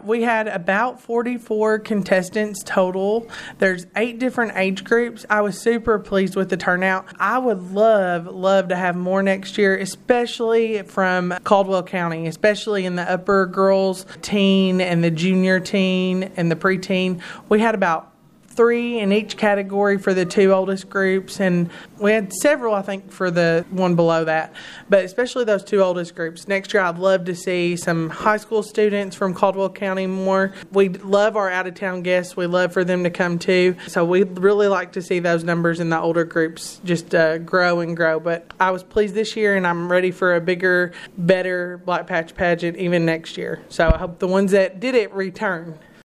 We had about 44 contestants total. There's 8 different age groups. I was super pleased with the turnout. I would love to have more next year, especially from Caldwell County, especially in the upper girls teen and the junior teen and the preteen. We had about 3 in each category for the 2 oldest groups, and we had several, I think, for the one below that, but especially those 2 oldest groups. Next year, I'd love to see some high school students from Caldwell County more. We love our out-of-town guests. We love for them to come too, so we'd really like to see those numbers in the older groups just grow and grow. But I was pleased this year, and I'm ready for a bigger, better Black Patch pageant even next year. So I hope the ones that did it return.